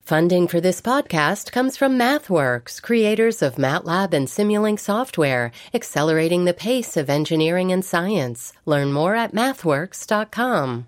Funding for this podcast comes from MathWorks, creators of MATLAB and Simulink software, accelerating the pace of engineering and science. Learn more at mathworks.com.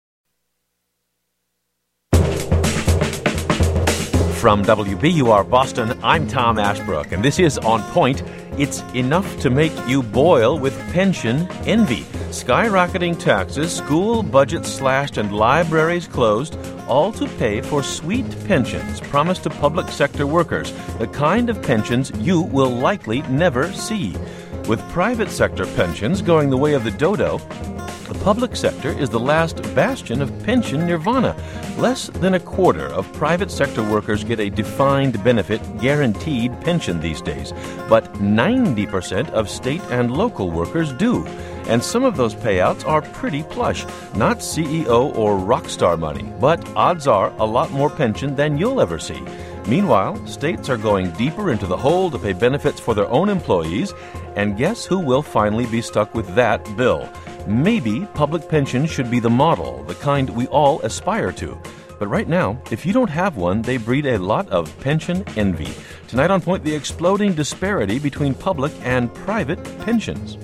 From WBUR Boston, I'm Tom Ashbrook, and this is On Point. It's enough to make you boil with pension envy. Skyrocketing taxes, school budgets slashed, and libraries closed, all to pay for sweet pensions promised to public sector workers, the kind of pensions you will likely never see. With private sector pensions going the way of the dodo, the public sector is the last bastion of pension nirvana. Less than a quarter of private sector workers get a defined benefit, guaranteed pension these days. But 90% of state and local workers do. And some of those payouts are pretty plush. Not CEO or rock star money, but odds are a lot more pension than you'll ever see. Meanwhile, states are going deeper into the hole to pay benefits for their own employees. And guess who will finally be stuck with that bill? Maybe public pensions should be the model, the kind we all aspire to. But right now, if you don't have one, they breed a lot of pension envy. Tonight on Point, the exploding disparity between public and private pensions.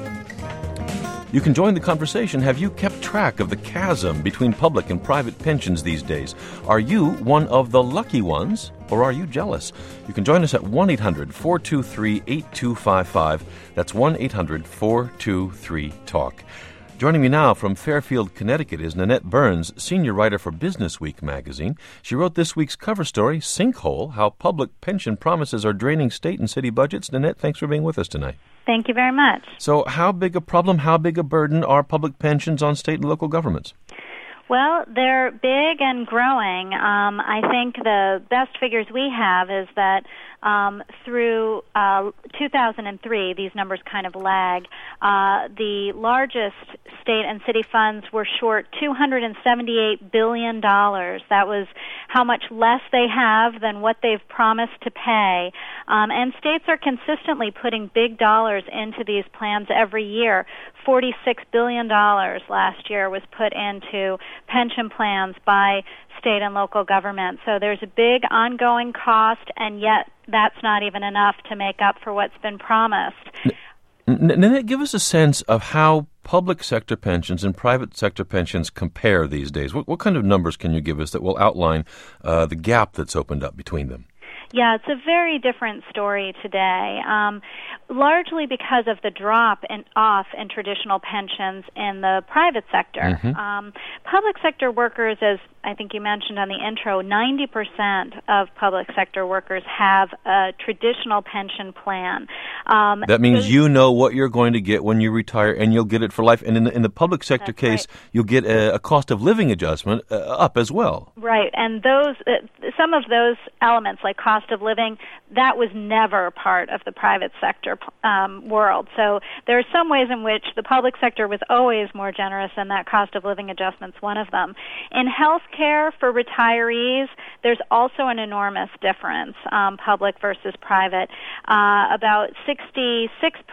You can join the conversation. Have you kept track of the chasm between public and private pensions these days? Are you one of the lucky ones, or are you jealous? You can join us at 1-800-423-8255. That's 1-800-423-TALK. Joining me now from Fairfield, Connecticut is Nanette Burns, senior writer for Business Week magazine. She wrote this week's cover story, Sinkhole, How Public Pension Promises Are Draining State and City Budgets. Nanette, thanks for being with us tonight. Thank you very much. So how big a problem, how big a burden are public pensions on state and local governments? Well, they're big and growing. I think the best figures we have is that through 2003, these numbers kind of lag, the largest state and city funds were short $278 billion. That was how much less they have than what they've promised to pay. And states are consistently putting big dollars into these plans every year. $46 billion last year was put into pension plans by state and local government. So there's a big ongoing cost, and yet that's not even enough to make up for what's been promised. Nanette, give us a sense of how public sector pensions and private sector pensions compare these days. What kind of numbers can you give us that will outline the gap that's opened up between them? Yeah, it's a very different story today, largely because of the drop off in traditional pensions in the private sector. Mm-hmm. Public sector workers, as I think you mentioned on the intro, 90% of public sector workers have a traditional pension plan. That means you know what you're going to get when you retire, and you'll get it for life. And in the public sector case, right, you'll get a cost of living adjustment up as well. Right, and those some of those elements, like cost of living, that was never part of the private sector world. So there are some ways in which the public sector was always more generous, and that cost of living adjustment's one of them. In health care for retirees, there's also an enormous difference, public versus private. About 66%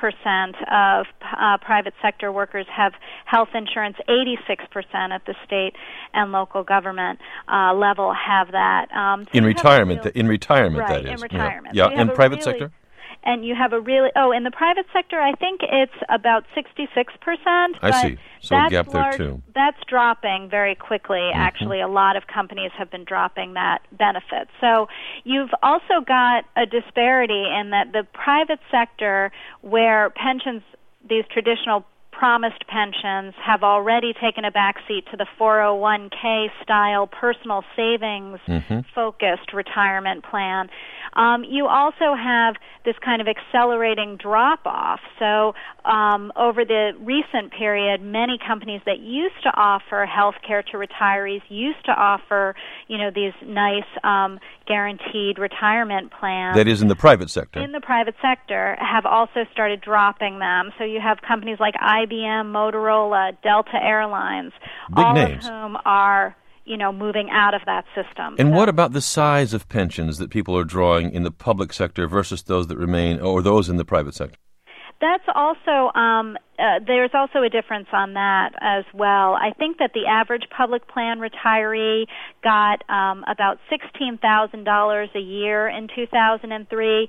of private sector workers have health insurance. 86% at the state and local government level have that. In retirement, right, that is. In retirement. Yeah, So and private sector? And you have a really, in the private sector, I think it's about 66%. I see. So a gap there, too. That's dropping very quickly. Mm-hmm. Actually, a lot of companies have been dropping that benefit. So you've also got a disparity in that the private sector, where pensions, these traditional promised pensions, have already taken a backseat to the 401k style personal savings focused retirement plan. You also have this kind of accelerating drop-off. So over the recent period, many companies that used to offer health care to retirees used to offer, these nice guaranteed retirement plans. That is in the private sector. In the private sector, have also started dropping them. So you have companies like IBM, Motorola, Delta Airlines, big all names, of whom are moving out of that system. And what about the size of pensions that people are drawing in the public sector versus those that remain, or those in the private sector? That's also, there's also a difference on that as well. I think that the average public plan retiree got about $16,000 a year in 2003.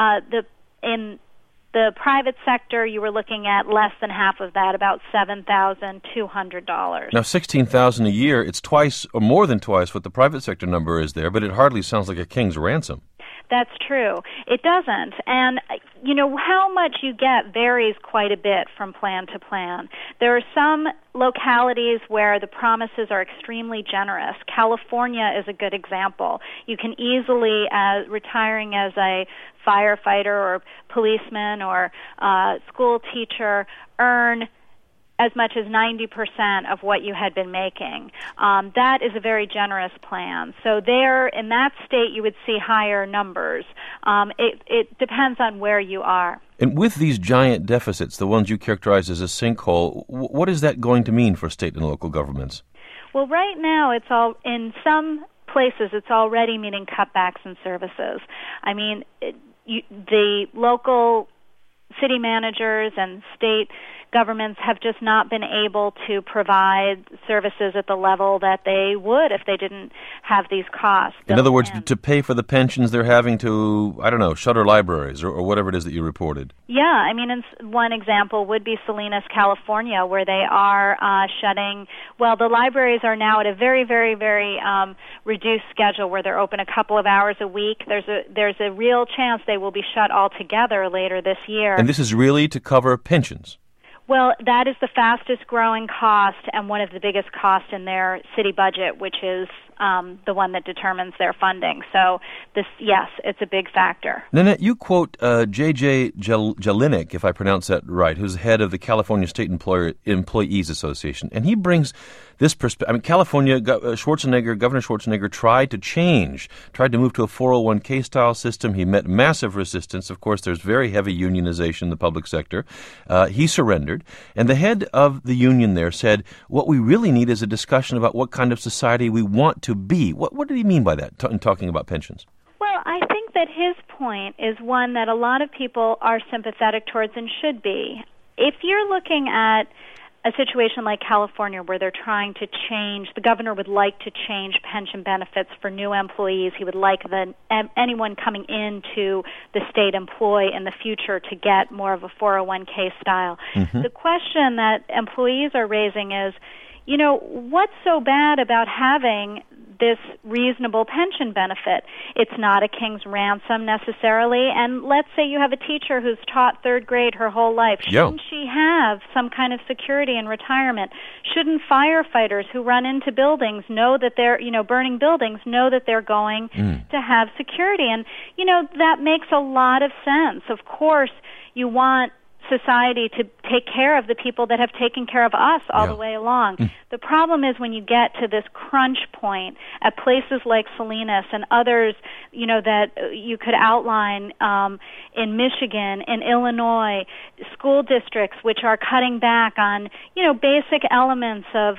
In the private sector, you were looking at less than half of that, about $7,200. Now, $16,000 a year, it's twice or more than twice what the private sector number is there, but it hardly sounds like a king's ransom. That's true. It doesn't. And, how much you get varies quite a bit from plan to plan. There are some localities where the promises are extremely generous. California is a good example. You can easily, retiring as a firefighter or policeman or school teacher, earn as much as 90% of what you had been making. That is a very generous plan. So there, in that state, you would see higher numbers. It depends on where you are. And with these giant deficits, the ones you characterize as a sinkhole, what is that going to mean for state and local governments? Well, right now, in some places, it's already meaning cutbacks in services. I mean, the local city managers and state governments have just not been able to provide services at the level that they would if they didn't have these costs. In other words, to pay for the pensions, they're having to, shutter libraries or whatever it is that you reported. Yeah, I mean, one example would be Salinas, California, where they are shutting. Well, the libraries are now at a very, very, very reduced schedule where they're open a couple of hours a week. There's a real chance they will be shut altogether later this year. And this is really to cover pensions? Well, that is the fastest growing cost and one of the biggest costs in their city budget, which is the one that determines their funding. So yes, it's a big factor. Nanette, you quote J.J. Jelinek, if I pronounce that right, who's head of the California State Employees Association, and he brings this perspective. I mean, California, Governor Schwarzenegger tried to move to a 401k style system. He met massive resistance. Of course, there's very heavy unionization in the public sector. He surrendered, and the head of the union there said, what we really need is a discussion about what kind of society we want to be. What did he mean by that in talking about pensions? Well, I think that his point is one that a lot of people are sympathetic towards and should be. If you're looking at a situation like California where they're trying to change, the governor would like to change pension benefits for new employees. He would like anyone coming into the state employ in the future to get more of a 401k style. Mm-hmm. The question that employees are raising is, what's so bad about having this reasonable pension benefit? It's not a king's ransom necessarily, and let's say you have a teacher who's taught third grade her whole life. Shouldn't she have some kind of security in retirement? Shouldn't firefighters who run into buildings know that they're, burning buildings, know that they're going to have security? And, that makes a lot of sense. Of course, you want society to take care of the people that have taken care of us all the way along. The problem is when you get to this crunch point at places like Salinas and others, that you could outline in Michigan, in Illinois, school districts which are cutting back on, basic elements of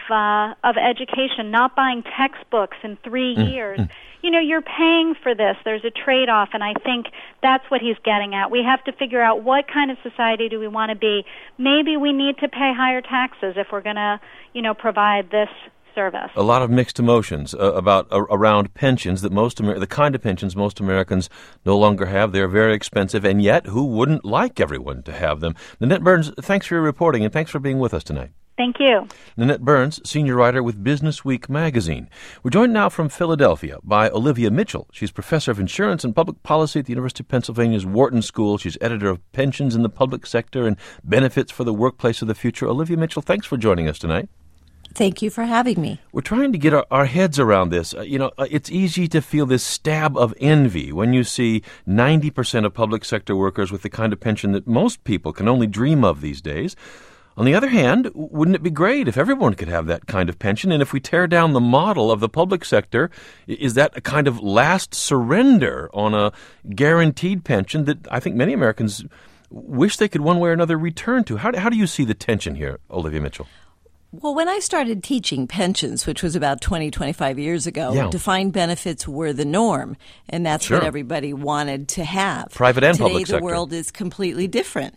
education, not buying textbooks in 3 years. You're paying for this. There's a trade-off, and I think that's what he's getting at. We have to figure out what kind of society do we want to be. Maybe we need to pay higher taxes if we're going to, provide this service. A lot of mixed emotions around pensions the kind of pensions most Americans no longer have. They're very expensive, and yet who wouldn't like everyone to have them? Nanette Burns, thanks for your reporting, and thanks for being with us tonight. Thank you. Nanette Burns, senior writer with Business Week magazine. We're joined now from Philadelphia by Olivia Mitchell. She's professor of insurance and public policy at the University of Pennsylvania's Wharton School. She's editor of Pensions in the Public Sector and Benefits for the Workplace of the Future. Olivia Mitchell, thanks for joining us tonight. Thank you for having me. We're trying to get our heads around this. It's easy to feel this stab of envy when you see 90% of public sector workers with the kind of pension that most people can only dream of these days. On the other hand, wouldn't it be great if everyone could have that kind of pension? And if we tear down the model of the public sector, is that a kind of last surrender on a guaranteed pension that I think many Americans wish they could one way or another return to? How do you see the tension here, Olivia Mitchell? Well, when I started teaching pensions, which was about 25 years ago, defined benefits were the norm, and that's what everybody wanted to have. Private and public sector. Today, the world is completely different,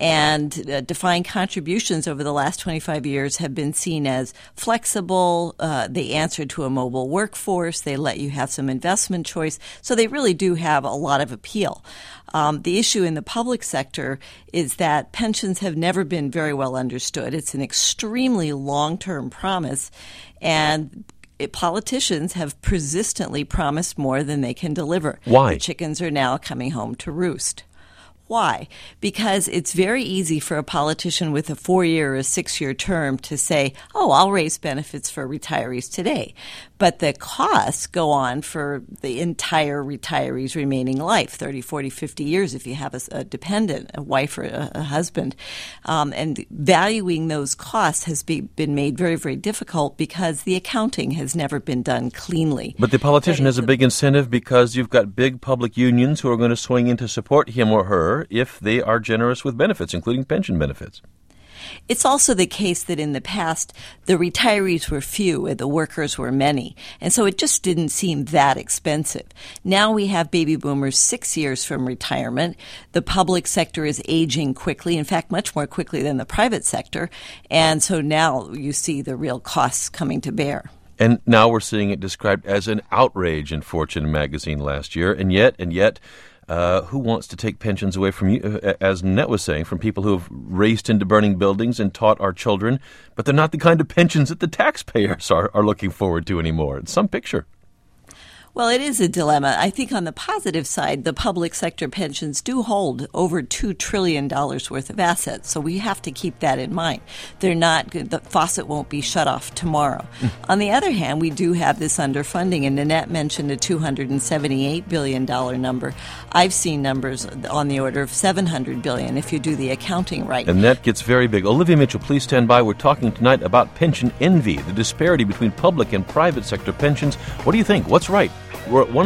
and defined contributions over the last 25 years have been seen as flexible. They answer to a mobile workforce. They let you have some investment choice, so they really do have a lot of appeal. The issue in the public sector is that pensions have never been very well understood. It's an extremely long-term promise, and politicians have persistently promised more than they can deliver. Why? The chickens are now coming home to roost. Why? Because it's very easy for a politician with a 4-year or a 6-year term to say, oh, I'll raise benefits for retirees today. But the costs go on for the entire retiree's remaining life, 30, 40, 50 years if you have a dependent, a wife or a husband. And valuing those costs has been made very, very difficult because the accounting has never been done cleanly. But the politician has a big incentive because you've got big public unions who are going to swing in to support him or her if they are generous with benefits, including pension benefits. It's also the case that in the past, the retirees were few and the workers were many. And so it just didn't seem that expensive. Now we have baby boomers 6 years from retirement. The public sector is aging quickly, in fact, much more quickly than the private sector. And so now you see the real costs coming to bear. And now we're seeing it described as an outrage in Fortune magazine last year. And yet, who wants to take pensions away from you, as Nanette was saying, from people who have raced into burning buildings and taught our children, but they're not the kind of pensions that the taxpayers are looking forward to anymore. It's some picture. Well, it is a dilemma. I think on the positive side, the public sector pensions do hold over $2 trillion worth of assets, so we have to keep that in mind. The faucet won't be shut off tomorrow. On the other hand, we do have this underfunding, and Nanette mentioned a $278 billion number. I've seen numbers on the order of $700 billion if you do the accounting right. And that gets very big. Olivia Mitchell, please stand by. We're talking tonight about pension envy, the disparity between public and private sector pensions. What do you think? What's right? We're at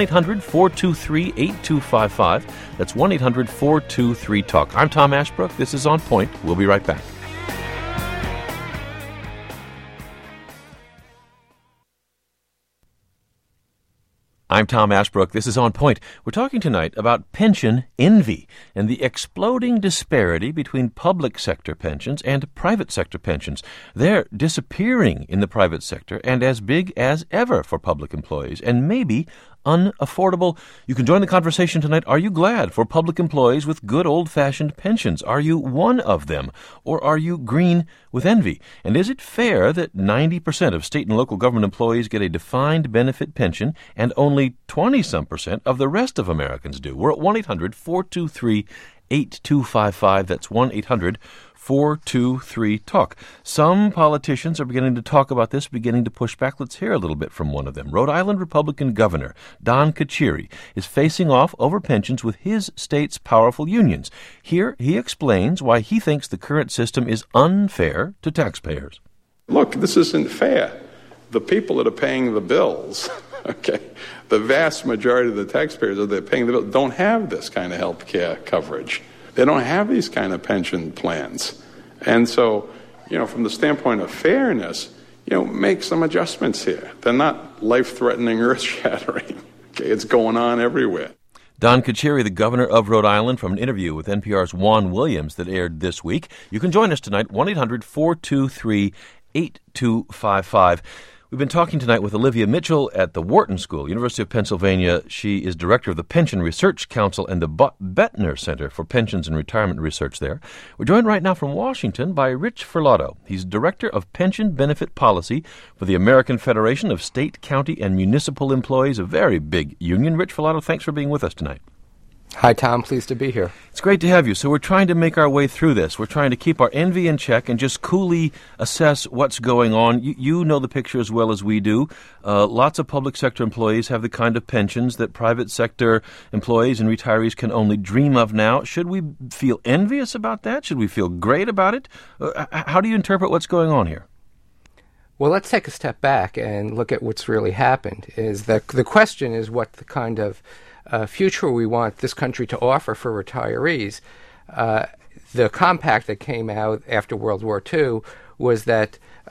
1-800-423-8255. That's 1-800-423-TALK. I'm Tom Ashbrook. This is On Point. We'll be right back. I'm Tom Ashbrook. This is On Point. We're talking tonight about pension envy and the exploding disparity between public sector pensions and private sector pensions. They're disappearing in the private sector and as big as ever for public employees, and maybe unaffordable. You can join the conversation tonight. Are you glad for public employees with good old-fashioned pensions? Are you one of them? Or are you green with envy? And is it fair that 90% of state and local government employees get a defined benefit pension and only 20-some% of the rest of Americans do? We're at 1-800-423-8255. That's 1-800-423-TALK. Some politicians are beginning to talk about this, beginning to push back. Let's hear a little bit from one of them. Rhode Island Republican Governor Don Carcieri is facing off over pensions with his state's powerful unions. Here he explains why he thinks the current system is unfair to taxpayers. Look, this isn't fair. The people that are paying the bills, okay, the vast majority of the taxpayers that are paying the bills don't have this kind of health care coverage. They don't have these kind of pension plans. And so, from the standpoint of fairness, make some adjustments here. They're not life-threatening, earth-shattering. Okay, it's going on everywhere. Don Carcieri, the governor of Rhode Island, from an interview with NPR's Juan Williams that aired this week. You can join us tonight, 1-800-423-8255. We've been talking tonight with Olivia Mitchell at the Wharton School, University of Pennsylvania. She is director of the Pension Research Council and the Bettner Center for Pensions and Retirement Research there. We're joined right now from Washington by Rich Furlado. He's director of Pension Benefit Policy for the American Federation of State, County, and Municipal Employees, a very big union. Rich Furlado, thanks for being with us tonight. Hi, Tom. Pleased to be here. It's great to have you. So we're trying to make our way through this. We're trying to keep our envy in check and just coolly assess what's going on. You know the picture as well as we do. Lots of public sector employees have the kind of pensions that private sector employees and retirees can only dream of now. Should we feel envious about that? Should we feel great about it? How do you interpret what's going on here? Well, let's take a step back and look at what's really happened. The question is what the kind of future we want this country to offer for retirees. The compact that came out after World War II was that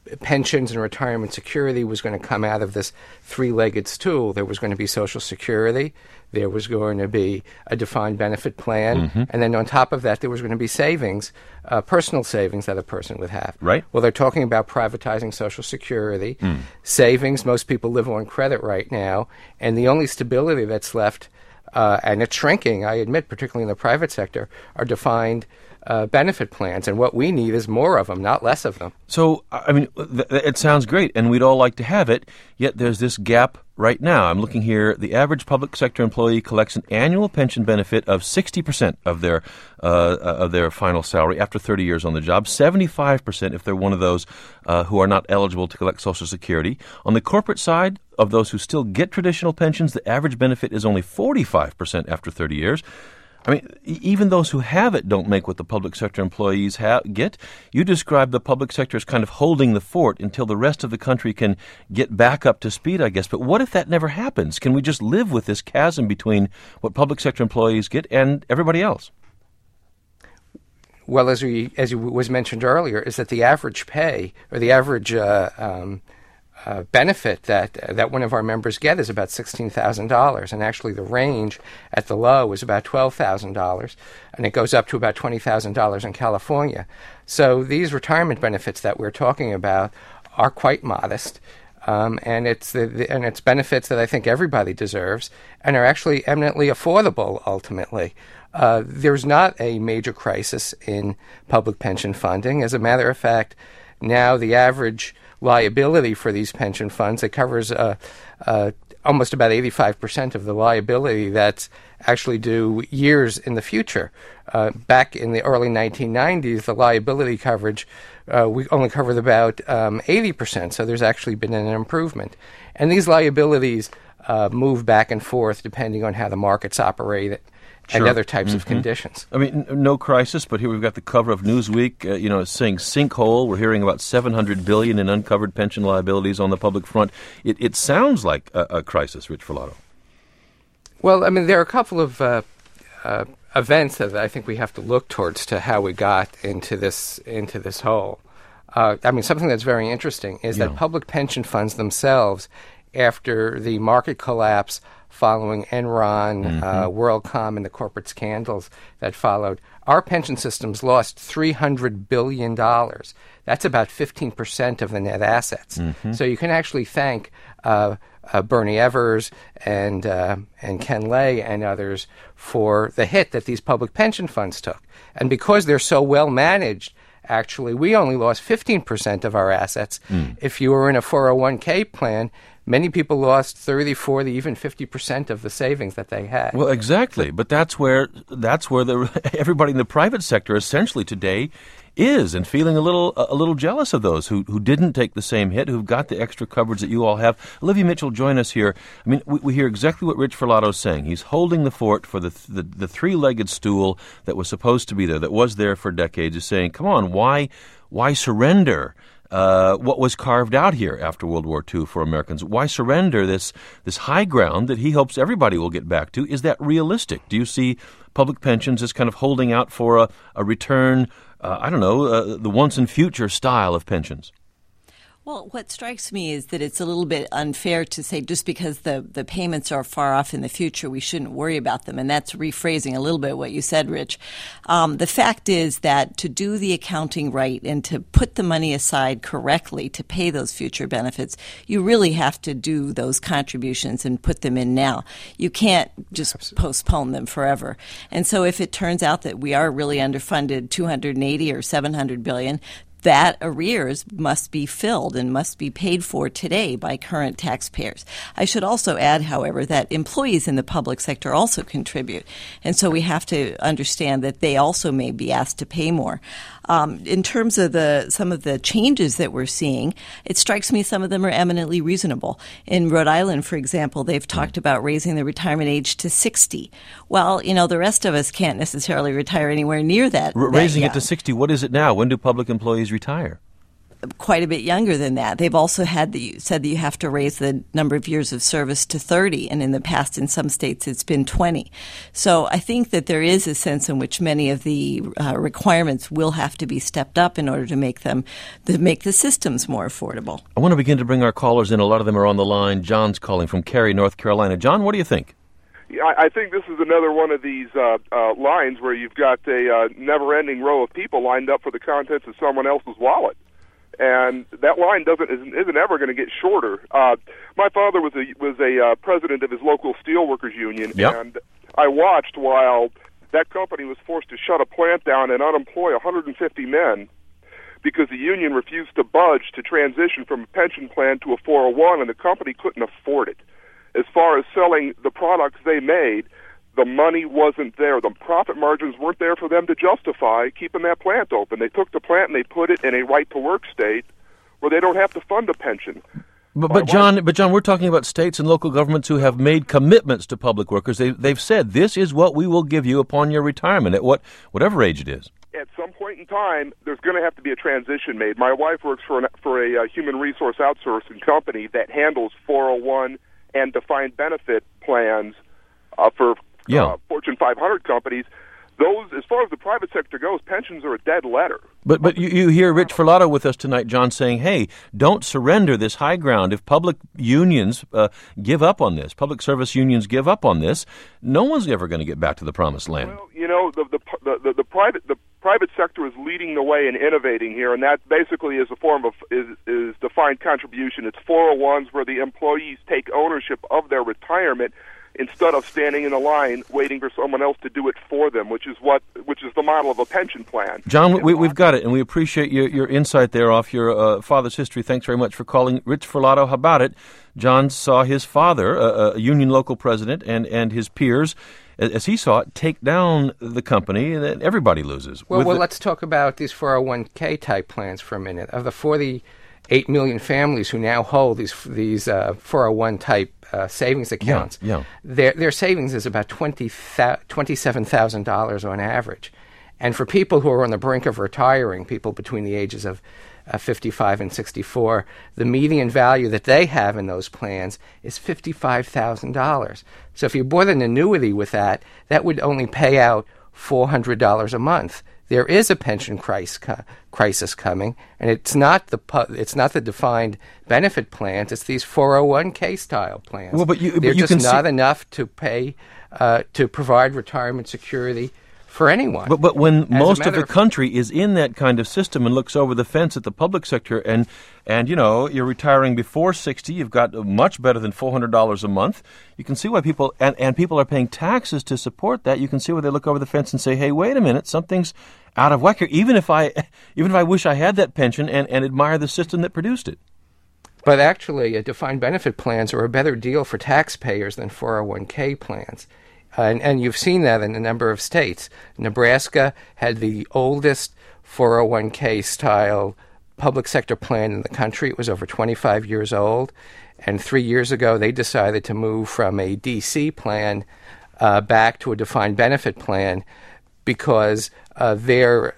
pensions and retirement security was going to come out of this three-legged stool. There was going to be Social Security, there was going to be a defined benefit plan, and then on top of that there was going to be savings, personal savings that a person would have. Right. Well, they're talking about privatizing Social Security. Savings, most people live on credit right now, and the only stability that's left, and it's shrinking, I admit, particularly in the private sector, are defined benefit plans, and what we need is more of them, not less of them. So, I mean, it sounds great, and we'd all like to have it, yet there's this gap right now. I'm looking here. The average public sector employee collects an annual pension benefit of 60% of their final salary after 30 years on the job, 75% if they're one of those who are not eligible to collect Social Security. On the corporate side, of those who still get traditional pensions, the average benefit is only 45% after 30 years. I mean, even those who have it don't make what the public sector employees get. You describe the public sector as kind of holding the fort until the rest of the country can get back up to speed, I guess. But what if that never happens? Can we just live with this chasm between what public sector employees get and everybody else? Well, as was mentioned earlier, is that the average pay or the average benefit that one of our members get is about $16,000, and actually the range at the low is about $12,000, and it goes up to about $20,000 in California. So these retirement benefits that we're talking about are quite modest, and it's benefits that I think everybody deserves and are actually eminently affordable ultimately. There's not a major crisis in public pension funding. As a matter of fact, now the average liability for these pension funds, it covers almost about 85% of the liability that's actually due years in the future. Back in the early 1990s, the liability coverage, we only covered about 80%, so there's actually been an improvement. And these liabilities move back and forth depending on how the markets operate and other types of conditions. I mean, no crisis, but here we've got the cover of Newsweek, saying sinkhole. We're hearing about $700 billion in uncovered pension liabilities on the public front. It sounds like a crisis, Rich Falato. Well, I mean, there are a couple of events that I think we have to look towards to how we got into this hole. I mean, something that's very interesting is that public pension funds themselves, after the market collapse following Enron, WorldCom, and the corporate scandals that followed, our pension systems lost $300 billion. That's about 15% of the net assets. So you can actually thank Bernie Evers and Ken Lay and others for the hit that these public pension funds took. And because they're so well managed, actually, we only lost 15% of our assets. If you were in a 401k plan, many people lost 30, 40, even 50% of the savings that they had. Well, exactly. But that's where everybody in the private sector essentially today is, and feeling a little jealous of those who didn't take the same hit, who've got the extra coverage that you all have. Olivia Mitchell, join us here. I mean, we hear exactly what Rich Falato's saying. He's holding the fort for the three-legged stool that was supposed to be there, that was there for decades. He's saying, come on, why surrender what was carved out here after World War II for Americans? Why surrender this high ground that he hopes everybody will get back to? Is that realistic? Do you see public pensions as kind of holding out for a return, the once and future style of pensions? Well, what strikes me is that it's a little bit unfair to say just because the payments are far off in the future, we shouldn't worry about them. And that's rephrasing a little bit what you said, Rich. The fact is that to do the accounting right and to put the money aside correctly to pay those future benefits, you really have to do those contributions and put them in now. You can't just postpone them forever. And so if it turns out that we are really underfunded 280 or 700 billion, that arrears must be filled and must be paid for today by current taxpayers. I should also add, however, that employees in the public sector also contribute. And so we have to understand that they also may be asked to pay more. In terms of some of the changes that we're seeing, it strikes me some of them are eminently reasonable. In Rhode Island, for example, they've talked about raising the retirement age to 60. Well, the rest of us can't necessarily retire anywhere near that. Raising it to 60, what is it now? When do public employees retire? quite a bit younger than that. They've also said that you have to raise the number of years of service to 30, and in the past, in some states, it's been 20. So I think that there is a sense in which many of the requirements will have to be stepped up in order to make the systems more affordable. I want to begin to bring our callers in. A lot of them are on the line. John's calling from Cary, North Carolina. John, what do you think? I think this is another one of these lines where you've got a never-ending row of people lined up for the contents of someone else's wallet, and that line isn't ever going to get shorter. My father was a president of his local steelworkers union, yep. And I watched while that company was forced to shut a plant down and unemploy 150 men because the union refused to budge to transition from a pension plan to a 401, and the company couldn't afford it. As far as selling the products they made, the money wasn't there. The profit margins weren't there for them to justify keeping that plant open. They took the plant and they put it in a right-to-work state where they don't have to fund a pension. But John, we're talking about states and local governments who have made commitments to public workers. They've said, this is what we will give you upon your retirement at whatever age it is. At some point in time, there's going to have to be a transition made. My wife works for a human resource outsourcing company that handles 401 and defined benefit plans for Fortune 500 companies. Those, as far as the private sector goes, pensions are a dead letter. But you hear Rich Ferlato with us tonight, John, saying, hey, don't surrender this high ground. If public unions give up on this, public service unions give up on this, no one's ever going to get back to the promised land. Well, you know, the private sector is leading the way in innovating here, and that basically is a form of is defined contribution. It's 401s where the employees take ownership of their retirement instead of standing in a line waiting for someone else to do it for them, which is the model of a pension plan. John, we've got it, and we appreciate your insight there off your father's history. Thanks very much for calling. Rich Ferlato, how about it? John saw his father, a union local president, and his peers, as he saw it, take down the company, and then everybody loses. Well, let's talk about these 401k type plans for a minute. Of the 48 million families who now hold these 401 type savings accounts, their savings is about $27,000 on average. And for people who are on the brink of retiring, people between the ages of 55 and 64, the median value that they have in those plans is $55,000. So if you bought an annuity with that, that would only pay out $400 a month. There is a pension crisis coming, and it's not the defined benefit plans. It's these 401k style plans. Well, they're just not enough to pay to provide retirement security for anyone. But when most of the country is in that kind of system and looks over the fence at the public sector, and you know, you're retiring before 60, you've got much better than $400 a month. You can see why people and people are paying taxes to support that. You can see why they look over the fence and say, "Hey, wait a minute, something's out of whack here." Even if I wish I had that pension and admire the system that produced it. But actually, defined benefit plans are a better deal for taxpayers than 401k plans. And you've seen that in a number of states. Nebraska had the oldest 401k style public sector plan in the country. It was over 25 years old. And 3 years ago, they decided to move from a DC plan back to a defined benefit plan because their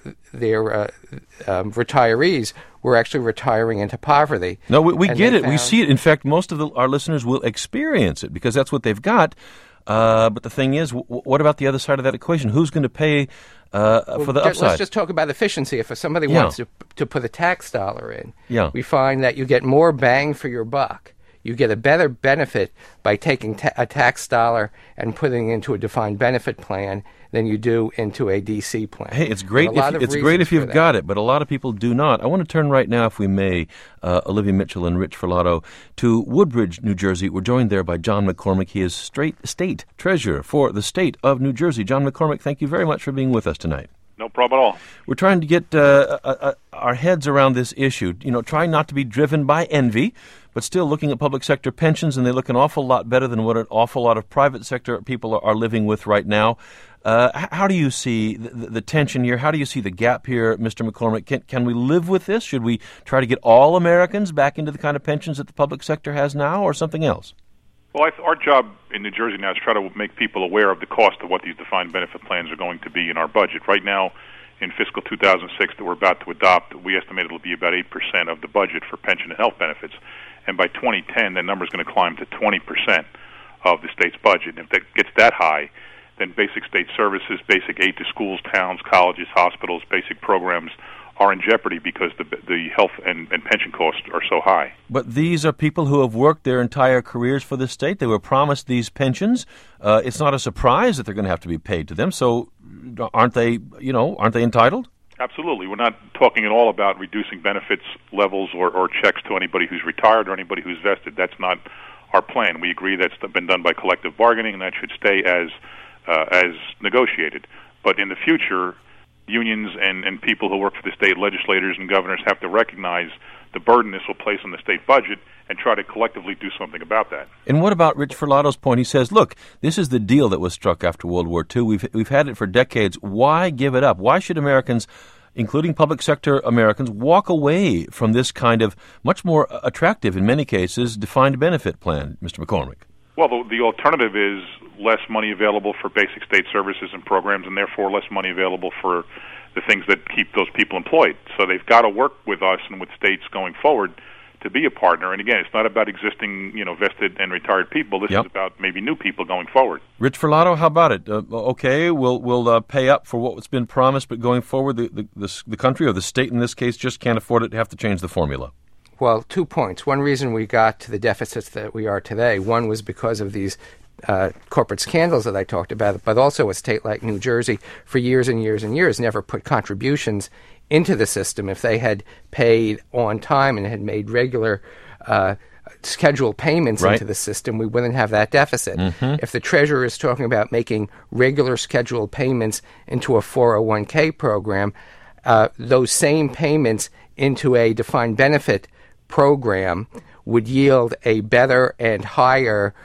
retirees were actually retiring into poverty. No, we get it. We see it. In fact, most of our listeners will experience it because that's what they've got. But the thing is, what about the other side of that equation? Who's going to pay for the upside? Let's just talk about efficiency. If somebody wants to put a tax dollar in, we find that you get more bang for your buck. You get a better benefit by taking a tax dollar and putting it into a defined benefit plan than you do into a DC plan. Hey, it's great. It's great if you've got it, but a lot of people do not. I want to turn right now, if we may, Olivia Mitchell and Rich Ferlato, to Woodbridge, New Jersey. We're joined there by John McCormick. He is state treasurer for the state of New Jersey. John McCormick, thank you very much for being with us tonight. No problem at all. We're trying to get our heads around this issue. You know, trying not to be driven by envy, but still looking at public sector pensions, and they look an awful lot better than what an awful lot of private sector people are living with right now. How do you see the tension here? How do you see the gap here, Mr. McCormick? Can we live with this? Should we try to get all Americans back into the kind of pensions that the public sector has now, or something else? Well, our job in New Jersey now is try to make people aware of the cost of what these defined benefit plans are going to be in our budget. Right now, in fiscal 2006 that we're about to adopt, we estimate it'll be about 8% of the budget for pension and health benefits. And by 2010, that number is going to climb to 20% of the state's budget. And if that gets that high, then basic state services, basic aid to schools, towns, colleges, hospitals, basic programs are in jeopardy because the health and pension costs are so high. But these are people who have worked their entire careers for the state. They were promised these pensions. It's not a surprise that they're going to have to be paid to them. So aren't they entitled? Absolutely. We're not talking at all about reducing benefits levels or checks to anybody who's retired or anybody who's vested. That's not our plan. We agree that's been done by collective bargaining, and that should stay as negotiated. But in the future, unions and people who work for the state, legislators and governors, have to recognize the burden this will place on the state budget and try to collectively do something about that. And what about Rich Ferlato's point? He says, look, this is the deal that was struck after World War II. We've had it for decades. Why give it up? Why should Americans, including public sector Americans, walk away from this kind of much more attractive, in many cases, defined benefit plan, Mr. McCormick? Well, the alternative is less money available for basic state services and programs, and therefore less money available for the things that keep those people employed. So they've got to work with us and with states going forward to be a partner. And again, it's not about existing, vested and retired people. This is about maybe new people going forward. Rich Ferlato, how about it? Okay, we'll pay up for what's been promised, but going forward, the country, or the state in this case, just can't afford it, have to change the formula. Well, 2 points. One reason we got to the deficits that we are today, one was because of these corporate scandals that I talked about, but also a state like New Jersey for years and years and years never put contributions into the system. If they had paid on time and had made regular scheduled payments into the system, we wouldn't have that deficit. Mm-hmm. If the Treasurer is talking about making regular scheduled payments into a 401k program, those same payments into a defined benefit program would yield a better and higher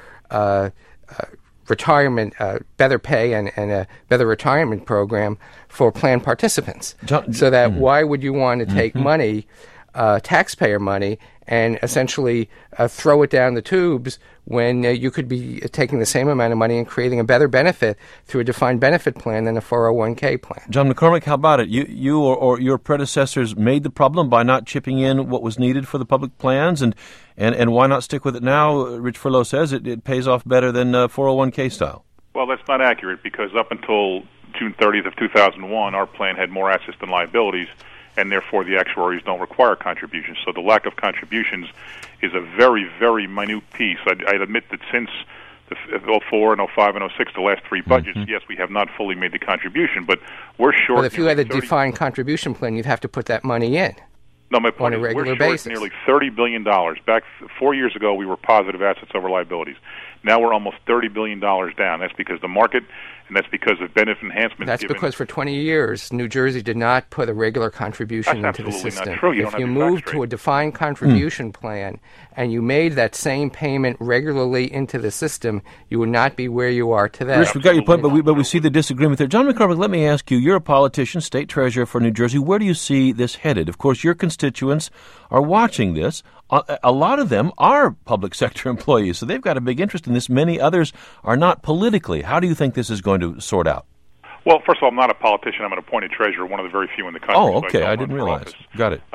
retirement, better pay and a better retirement program for plan participants. So that why would you want to take money, taxpayer money, and essentially throw it down the tubes when you could be taking the same amount of money and creating a better benefit through a defined benefit plan than a 401k plan? John McCormick, how about it? You or your predecessors made the problem by not chipping in what was needed for the public plans, and why not stick with it now? Rich Ferlato says it pays off better than 401k style. Well, that's not accurate, because up until June 30th of 2001, our plan had more assets than liabilities, and therefore the actuaries don't require contributions. So the lack of contributions is a very, very minute piece. I'd admit that since the 04 and 05 and 06, the last three budgets, yes, we have not fully made the contribution, but we're short. But if you had a defined contribution plan, you'd have to put that money in. No, my point is we're short nearly $30 billion. Back 4 years ago, we were positive assets over liabilities. Now we're almost $30 billion down. That's because the market, and that's because of benefit enhancements. That's because for 20 years, New Jersey did not put a regular contribution into the system. Not true. If you moved to a defined contribution plan and you made that same payment regularly into the system, you would not be where you are today. Rich, we got your point, but we see the disagreement there. John McCormick, let me ask you, you're a politician, state treasurer for New Jersey. Where do you see this headed? Of course, your constituents are watching this. A lot of them are public sector employees, so they've got a big interest in this. Many others are not politically. How do you think this is going to sort out? Well, first of all, I'm not a politician. I'm an appointed treasurer, one of the very few in the country. Oh, okay. I didn't realize. Got it.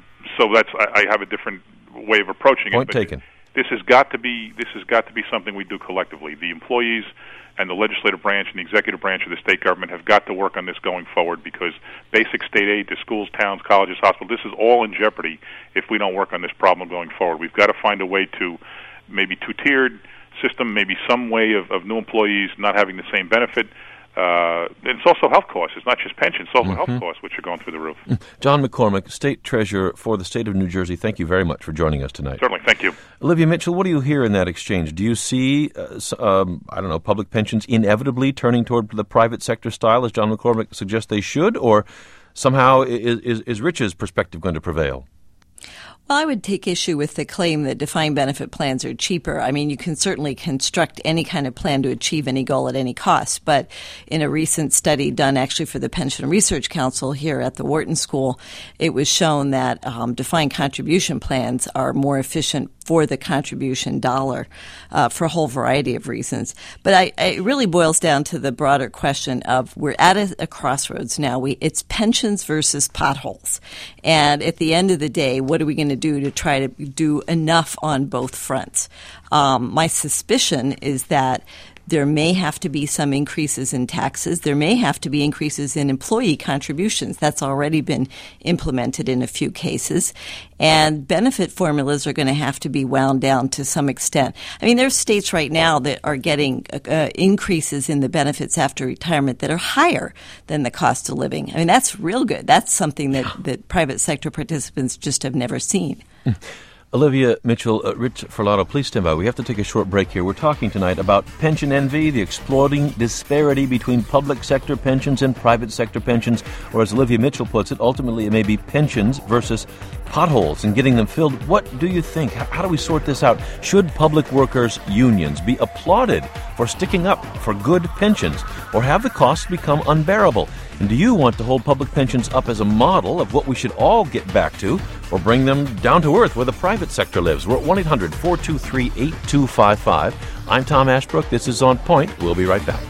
So I have a different way of approaching it. Point taken. This has got to be something we do collectively. The employees and the legislative branch and the executive branch of the state government have got to work on this going forward, because basic state aid to schools, towns, colleges, hospitals, this is all in jeopardy if we don't work on this problem going forward. We've got to find a way to maybe two-tiered system, maybe some way of new employees not having the same benefit. It's also health costs. It's not just pensions, it's also health costs, which are going through the roof. John McCormick, State Treasurer for the State of New Jersey, thank you very much for joining us tonight. Certainly, thank you. Olivia Mitchell, what do you hear in that exchange? Do you see, public pensions inevitably turning toward the private sector style, as John McCormick suggests they should, or somehow is Rich's perspective going to prevail? Well, I would take issue with the claim that defined benefit plans are cheaper. I mean, you can certainly construct any kind of plan to achieve any goal at any cost. But in a recent study done actually for the Pension Research Council here at the Wharton School, it was shown that defined contribution plans are more efficient for the contribution dollar for a whole variety of reasons. But it really boils down to the broader question of we're at a crossroads now. It's pensions versus potholes. And at the end of the day, what are we going to do to try to do enough on both fronts? My suspicion is that there may have to be some increases in taxes. There may have to be increases in employee contributions. That's already been implemented in a few cases. And benefit formulas are going to have to be wound down to some extent. I mean, there's states right now that are getting increases in the benefits after retirement that are higher than the cost of living. I mean, that's real good. That's something that private sector participants just have never seen. Olivia Mitchell, Rich Ferlato, please stand by. We have to take a short break here. We're talking tonight about pension envy, the exploding disparity between public sector pensions and private sector pensions, or as Olivia Mitchell puts it, ultimately it may be pensions versus potholes and getting them filled. What do you think? How do we sort this out? Should public workers' unions be applauded for sticking up for good pensions, or have the costs become unbearable? And do you want to hold public pensions up as a model of what we should all get back to, or bring them down to earth where the private sector lives? We're at 1-800-423-8255. I'm Tom Ashbrook. This is On Point. We'll be right back.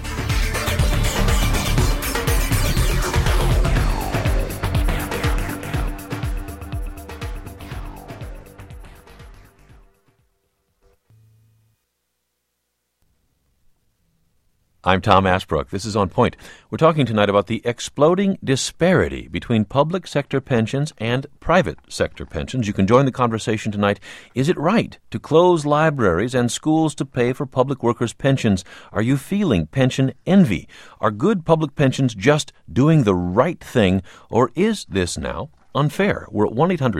I'm Tom Ashbrook. This is On Point. We're talking tonight about the exploding disparity between public sector pensions and private sector pensions. You can join the conversation tonight. Is it right to close libraries and schools to pay for public workers' pensions? Are you feeling pension envy? Are good public pensions just doing the right thing, or is this now unfair? We're at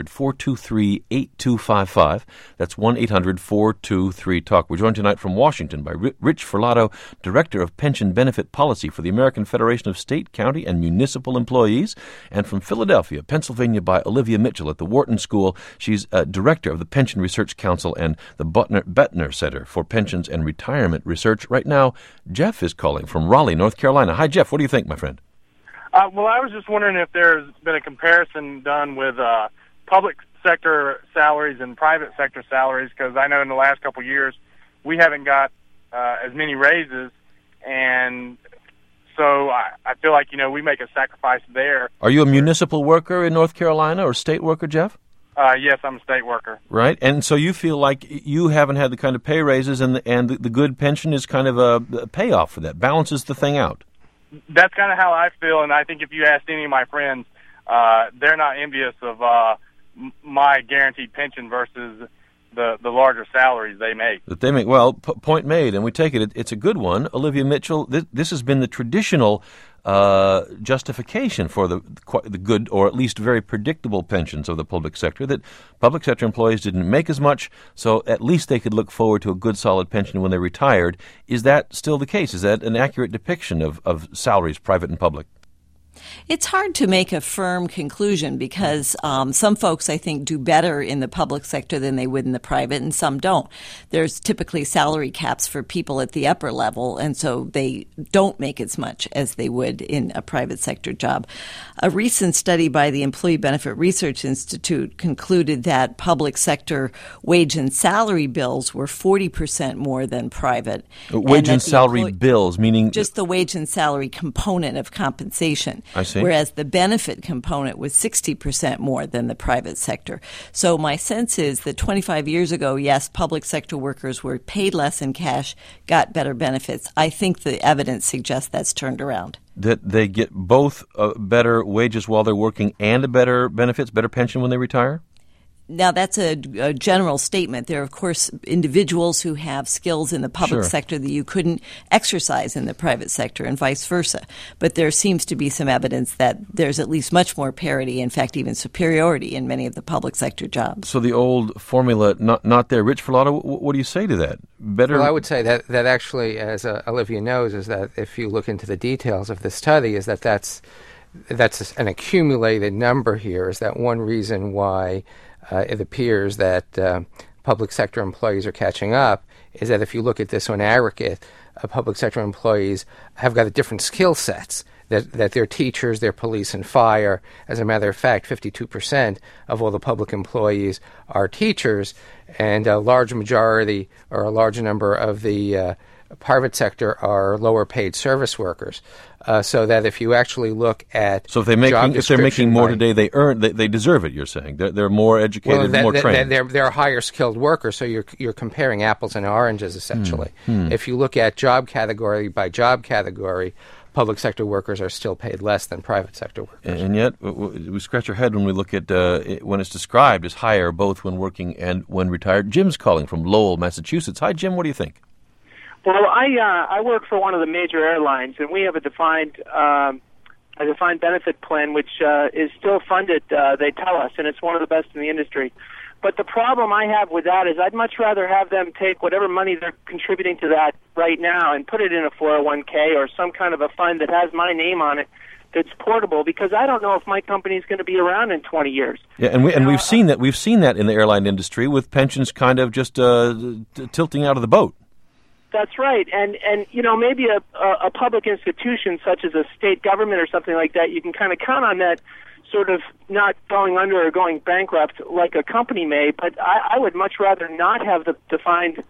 1-800-423-8255. That's 1-800-423-TALK. We're joined tonight from Washington by Rich Ferlato, Director of Pension Benefit Policy for the American Federation of State, County, and Municipal Employees, and from Philadelphia, Pennsylvania, by Olivia Mitchell at the Wharton School. She's Director of the Pension Research Council and the Bettner Center for Pensions and Retirement Research. Right now, Jeff is calling from Raleigh, North Carolina. Hi, Jeff. What do you think, my friend? Well, I was just wondering if there's been a comparison done with public sector salaries and private sector salaries, because I know in the last couple of years we haven't got as many raises, and so I feel like, we make a sacrifice there. Are you a municipal worker in North Carolina or state worker, Jeff? Yes, I'm a state worker. Right, and so you feel like you haven't had the kind of pay raises, and the good pension is kind of a payoff for that, balances the thing out. That's kind of how I feel, and I think if you asked any of my friends, they're not envious of my guaranteed pension versus the larger salaries they make. That they make. Well, point made, and we take it. It's a good one. Olivia Mitchell, this has been the traditional justification for the good, or at least very predictable pensions of the public sector, that public sector employees didn't make as much, so at least they could look forward to a good, solid pension when they retired. Is that still the case? Is that an accurate depiction of salaries, private and public? It's hard to make a firm conclusion because some folks, I think, do better in the public sector than they would in the private, and some don't. There's typically salary caps for people at the upper level, and so they don't make as much as they would in a private sector job. A recent study by the Employee Benefit Research Institute concluded that public sector wage and salary bills were 40% more than private. Wage and salary bills, meaning? Just the wage and salary component of compensation. I see. Whereas the benefit component was 60% more than the private sector. So my sense is that 25 years ago, yes, public sector workers were paid less in cash, got better benefits. I think the evidence suggests that's turned around. That they get both better wages while they're working and better benefits, better pension when they retire? Now, that's a general statement. There are, of course, individuals who have skills in the public sector that you couldn't exercise in the private sector and vice versa. But there seems to be some evidence that there's at least much more parity, in fact, even superiority in many of the public sector jobs. So the old formula, not there. Rich Ferlato, what do you say to that? Better? Well, I would say that actually, as Olivia knows, is that if you look into the details of the study, is that's an accumulated number here, is that one reason why it appears that public sector employees are catching up is that if you look at this on aggregate, public sector employees have got different skill sets that their teachers, their police and fire, as a matter of fact, 52% of all the public employees are teachers, and a large majority or a large number of the private sector are lower paid service workers. So that if you actually look at if they're making more today, they deserve it. You're saying they're more educated, more trained. They're higher skilled workers. So you're comparing apples and oranges essentially. If you look at job category by job category, public sector workers are still paid less than private sector workers. And yet we scratch our head when we look at when it's described as higher both when working and when retired. Jim's calling from Lowell, Massachusetts. Hi, Jim. What do you think? Well, I work for one of the major airlines, and we have a defined benefit plan, which is still funded. They tell us, and it's one of the best in the industry. But the problem I have with that is I'd much rather have them take whatever money they're contributing to that right now and put it in a 401k or some kind of a fund that has my name on it that's portable, because I don't know if my company is going to be around in 20 years. Yeah, and we've seen that in the airline industry with pensions kind of just tilting out of the boat. That's right, and maybe a public institution such as a state government or something like that, you can kind of count on that sort of not going under or going bankrupt like a company may. But I would much rather not have the defined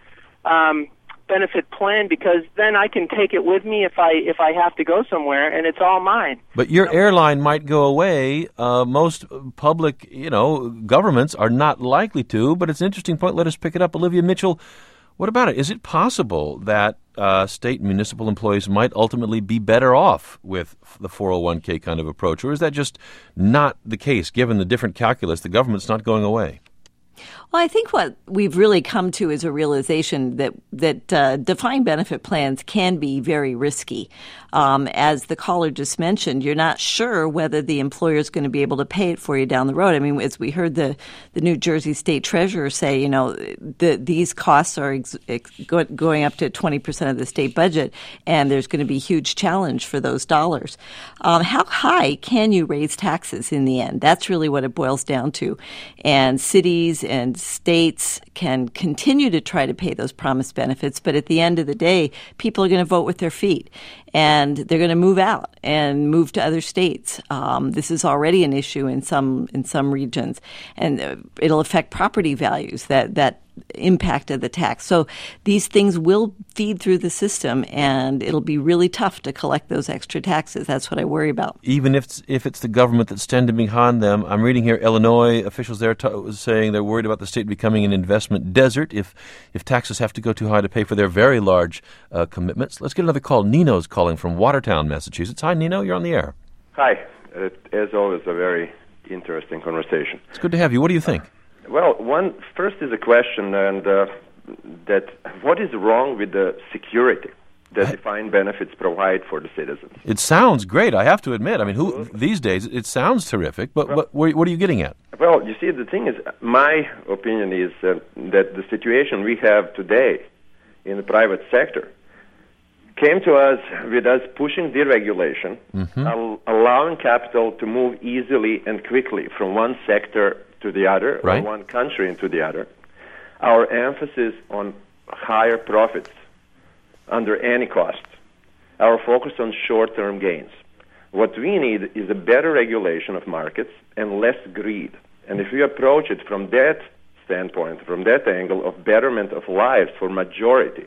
benefit plan, because then I can take it with me if I have to go somewhere, and it's all mine. But your airline might go away. Most public, governments are not likely to. But it's an interesting point. Let us pick it up, Olivia Mitchell. What about it? Is it possible that state and municipal employees might ultimately be better off with the 401k kind of approach? Or is that just not the case, given the different calculus? The government's not going away. Well, I think what we've really come to is a realization that defined benefit plans can be very risky. As the caller just mentioned, you're not sure whether the employer is going to be able to pay it for you down the road. I mean, as we heard the New Jersey State Treasurer say, these costs are going up to 20% of the state budget, and there's going to be a huge challenge for those dollars. How high can you raise taxes in the end? That's really what it boils down to. And cities and states can continue to try to pay those promised benefits, but at the end of the day, people are going to vote with their feet, and they're going to move out and move to other states. This is already an issue in some regions, and it'll affect property values that impact of the tax. So these things will feed through the system, and it'll be really tough to collect those extra taxes. That's what I worry about. Even if it's the government that's standing behind them. I'm reading here, Illinois officials there saying they're worried about the state becoming an investment desert if taxes have to go too high to pay for their very large commitments. Let's get another call. Nino's calling from Watertown, Massachusetts. Hi, Nino. You're on the air. Hi. As always, a very interesting conversation. It's good to have you. What do you think? Well, first is a question, and that what is wrong with the security that defined benefits provide for the citizens? It sounds great, I have to admit. I mean, these days it sounds terrific, but what are you getting at? Well, you see, the thing is, my opinion is that the situation we have today in the private sector came to us with us pushing deregulation, allowing capital to move easily and quickly from one sector to the other, or one country into the other. Our emphasis on higher profits under any cost. Our focus on short-term gains. What we need is a better regulation of markets and less greed. And if we approach it from that standpoint, from that angle of betterment of lives for majority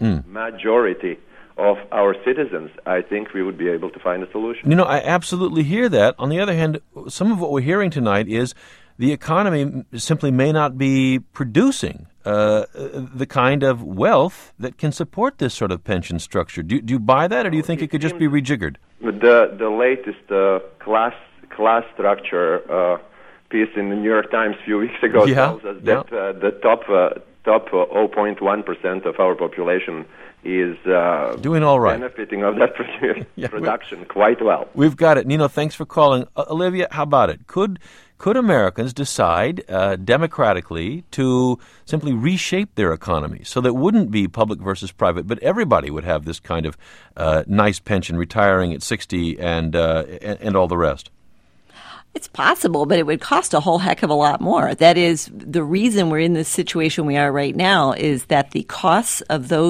of our citizens, I think we would be able to find a solution. I absolutely hear that. On the other hand, some of what we're hearing tonight is the economy simply may not be producing the kind of wealth that can support this sort of pension structure. Do you buy that, or do you think it could just be rejiggered? The latest class structure piece in the New York Times a few weeks ago tells us that the top 0.1% of our population is doing all right, benefiting of that production quite well. We've got it. Nino, thanks for calling. Olivia, how about it? Could Americans decide democratically to simply reshape their economy so that it wouldn't be public versus private, but everybody would have this kind of nice pension, retiring at 60 and all the rest? It's possible, but it would cost a whole heck of a lot more. That is, the reason we're in this situation we are right now is that the costs of those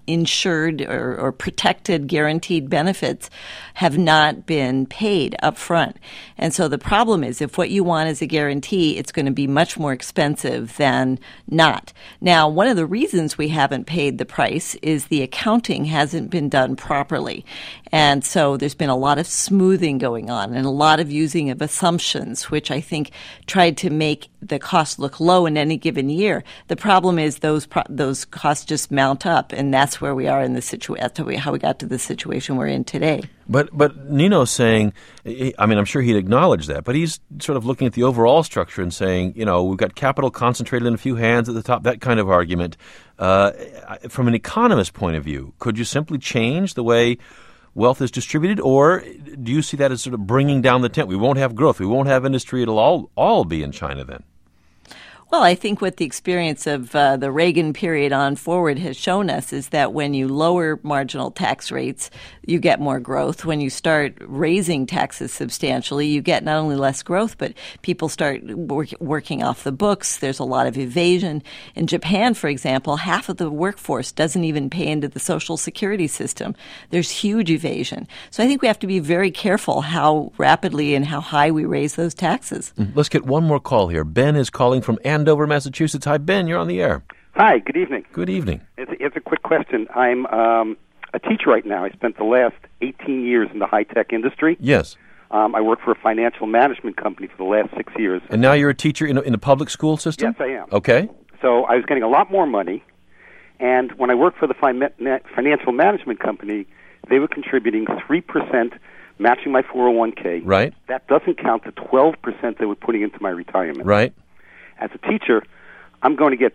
insured or protected guarenteed benefits have not been paid up front. And so the problem is if what you want is a guarantee, it's going to be much more expensive than not. Now, one of the reasons we haven't paid the price is the accounting hasn't been done properly. And so there's been a lot of smoothing going on and a lot of using of assumptions, which I think tried to make the cost look low in any given year. The problem is those costs just mount up, and that's where we are in the situation. That's how we got to the situation we're in today. But Nino's saying, I mean, I'm sure he'd acknowledge that, but he's sort of looking at the overall structure and saying, we've got capital concentrated in a few hands at the top, that kind of argument. From an economist point of view, could you simply change the way wealth is distributed, or do you see that as sort of bringing down the tent? We won't have growth. We won't have industry. It'll all be in China then. Well, I think what the experience of the Reagan period on forward has shown us is that when you lower marginal tax rates, you get more growth. When you start raising taxes substantially, you get not only less growth, but people start working off the books. There's a lot of evasion. In Japan, for example, half of the workforce doesn't even pay into the social security system. There's huge evasion. So I think we have to be very careful how rapidly and how high we raise those taxes. Let's get one more call here. Ben is calling from Andover, Massachusetts. Hi, Ben. You're on the air. Hi. Good evening. Good evening. It's a quick question. I'm a teacher right now. I spent the last 18 years in the high-tech industry. Yes. I work for a financial management company for the last 6 years. And now you're a teacher in a public school system? Yes, I am. Okay. So I was getting a lot more money, and when I worked for the financial management company, they were contributing 3%, matching my 401k. Right. That doesn't count the 12% they were putting into my retirement. Right. As a teacher, I'm going to get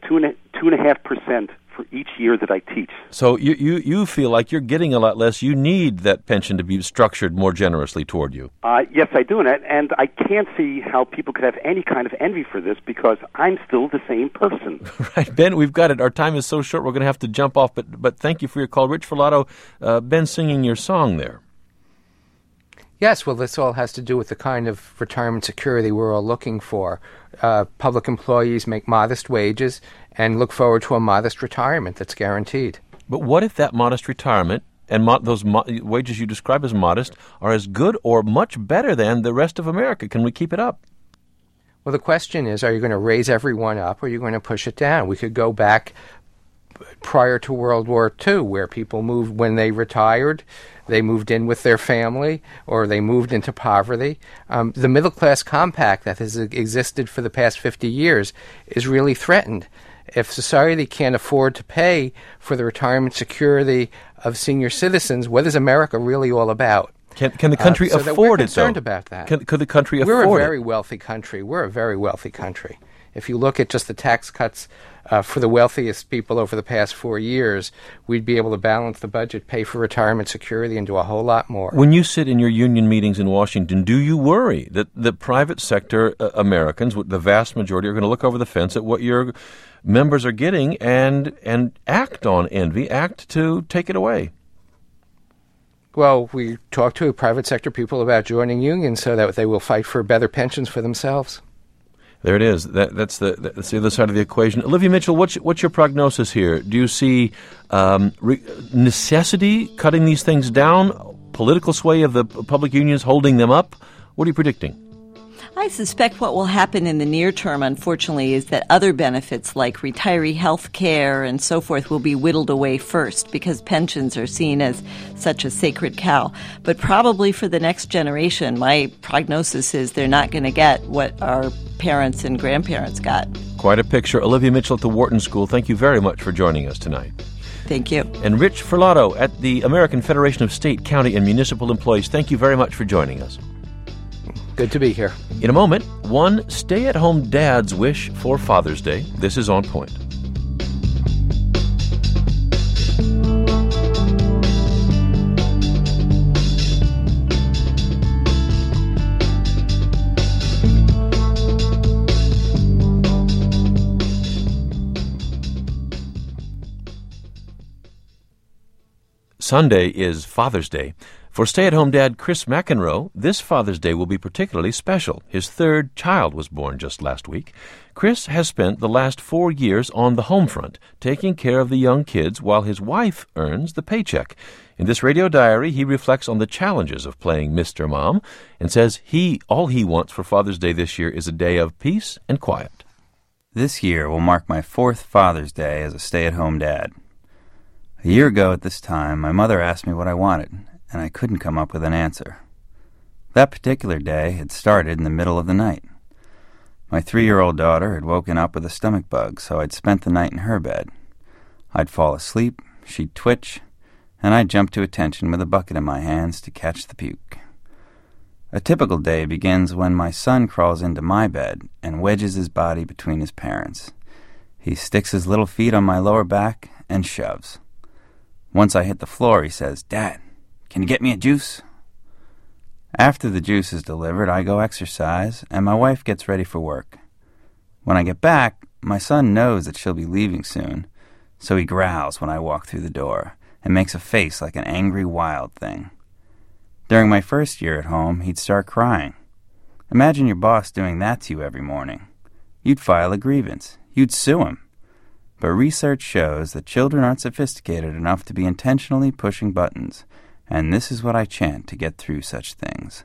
2.5% for each year that I teach. So you feel like you're getting a lot less. You need that pension to be structured more generously toward you. Yes, I do, and I can't see how people could have any kind of envy for this because I'm still the same person. Right, Ben, we've got it. Our time is so short, we're going to have to jump off, but thank you for your call. Rich Filato, Ben singing your song there. Yes, well, this all has to do with the kind of retirement security we're all looking for. Public employees make modest wages and look forward to a modest retirement that's guaranteed. But what if that modest retirement and those wages you describe as modest are as good or much better than the rest of America? Can we keep it up? Well, the question is, are you going to raise everyone up or are you going to push it down? We could go back prior to World War II, where people moved when they retired. They moved in with their family, or they moved into poverty. The middle-class compact that has existed for the past 50 years is really threatened. If society can't afford to pay for the retirement security of senior citizens, what is America really all about? Can the country afford it, though? We're concerned about that. Could the country afford it? We're a very wealthy country. We're a very wealthy country. If you look at just the tax cuts for the wealthiest people over the past 4 years, we'd be able to balance the budget, pay for retirement security, and do a whole lot more. When you sit in your union meetings in Washington, do you worry that the private sector Americans, the vast majority, are going to look over the fence at what your members are getting and act on envy, act to take it away? Well, we talk to private sector people about joining unions so that they will fight for better pensions for themselves. There it is. That's the other side of the equation. Olivia Mitchell, what's your prognosis here? Do you see necessity cutting these things down, political sway of the public unions holding them up? What are you predicting? I suspect what will happen in the near term, unfortunately, is that other benefits like retiree health care and so forth will be whittled away first because pensions are seen as such a sacred cow. But probably for the next generation, my prognosis is they're not going to get what our parents and grandparents got. Quite a picture. Olivia Mitchell at the Wharton School, thank you very much for joining us tonight. Thank you. And Rich Filato at the American Federation of State, County, and Municipal Employees, thank you very much for joining us. Good to be here. In a moment, one stay-at-home dad's wish for Father's Day. This is On Point. Sunday is Father's Day. For stay-at-home dad Chris McEnroe, this Father's Day will be particularly special. His third child was born just last week. Chris has spent the last 4 years on the home front, taking care of the young kids while his wife earns the paycheck. In this radio diary, he reflects on the challenges of playing Mr. Mom and says all he wants for Father's Day this year is a day of peace and quiet. This year will mark my 4th Father's Day as a stay-at-home dad. A year ago at this time, my mother asked me what I wanted, and I couldn't come up with an answer. That particular day had started in the middle of the night. My 3-year-old daughter had woken up with a stomach bug, so I'd spent the night in her bed. I'd fall asleep, she'd twitch, and I'd jump to attention with a bucket in my hands to catch the puke. A typical day begins when my son crawls into my bed and wedges his body between his parents. He sticks his little feet on my lower back and shoves. Once I hit the floor, he says, "Dad, can you get me a juice?" After the juice is delivered, I go exercise, and my wife gets ready for work. When I get back, my son knows that she'll be leaving soon, so he growls when I walk through the door and makes a face like an angry wild thing. During my first year at home, he'd start crying. Imagine your boss doing that to you every morning. You'd file a grievance. You'd sue him. But research shows that children aren't sophisticated enough to be intentionally pushing buttons, and this is what I chant to get through such things.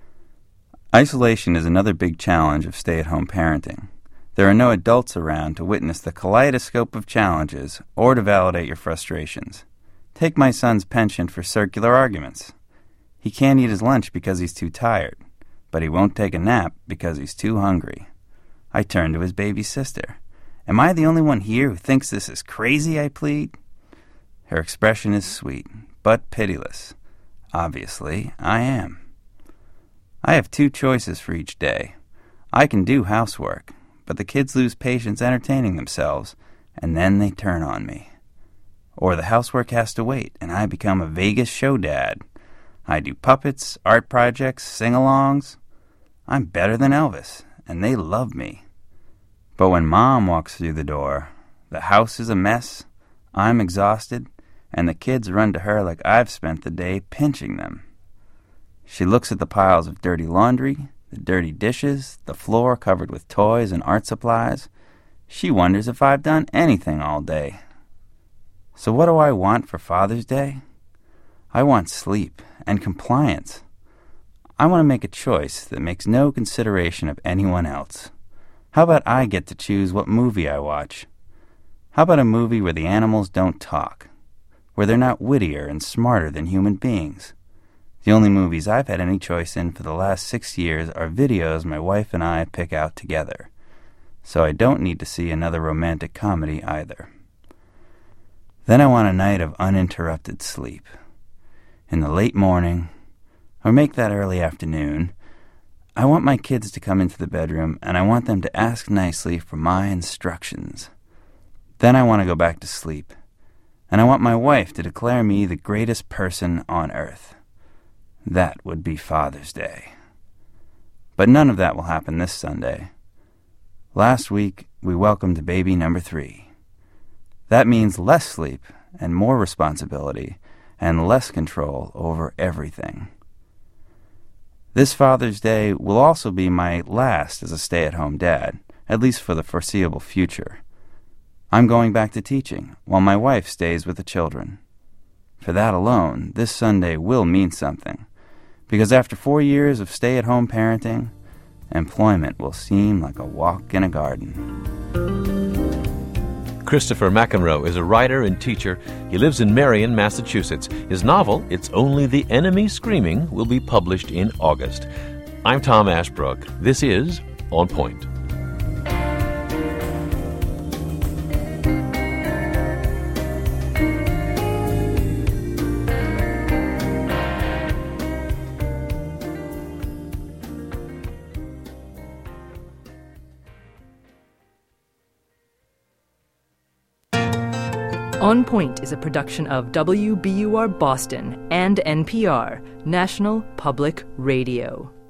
Isolation is another big challenge of stay-at-home parenting. There are no adults around to witness the kaleidoscope of challenges or to validate your frustrations. Take my son's penchant for circular arguments. He can't eat his lunch because he's too tired, but he won't take a nap because he's too hungry. I turn to his baby sister. "Am I the only one here who thinks this is crazy?" I plead. Her expression is sweet, but pitiless. Obviously, I am. I have 2 choices for each day. I can do housework, but the kids lose patience entertaining themselves, and then they turn on me. Or the housework has to wait, and I become a Vegas show dad. I do puppets, art projects, sing-alongs. I'm better than Elvis, and they love me. But when Mom walks through the door, the house is a mess, I'm exhausted, and the kids run to her like I've spent the day pinching them. She looks at the piles of dirty laundry, the dirty dishes, the floor covered with toys and art supplies. She wonders if I've done anything all day. So what do I want for Father's Day? I want sleep and compliance. I want to make a choice that makes no consideration of anyone else. How about I get to choose what movie I watch? How about a movie where the animals don't talk, where they're not wittier and smarter than human beings? The only movies I've had any choice in for the last 6 years are videos my wife and I pick out together, so I don't need to see another romantic comedy either. Then I want a night of uninterrupted sleep. In the late morning, or make that early afternoon, I want my kids to come into the bedroom, and I want them to ask nicely for my instructions. Then I want to go back to sleep, and I want my wife to declare me the greatest person on earth. That would be Father's Day. But none of that will happen this Sunday. Last week, we welcomed baby number 3. That means less sleep and more responsibility and less control over everything. This Father's Day will also be my last as a stay-at-home dad, at least for the foreseeable future. I'm going back to teaching, while my wife stays with the children. For that alone, this Sunday will mean something, because after 4 years of stay-at-home parenting, employment will seem like a walk in a garden. Christopher McEnroe is a writer and teacher. He lives in Marion, Massachusetts. His novel, It's Only the Enemy Screaming, will be published in August. I'm Tom Ashbrook. This is On Point. On Point is a production of WBUR Boston and NPR, National Public Radio.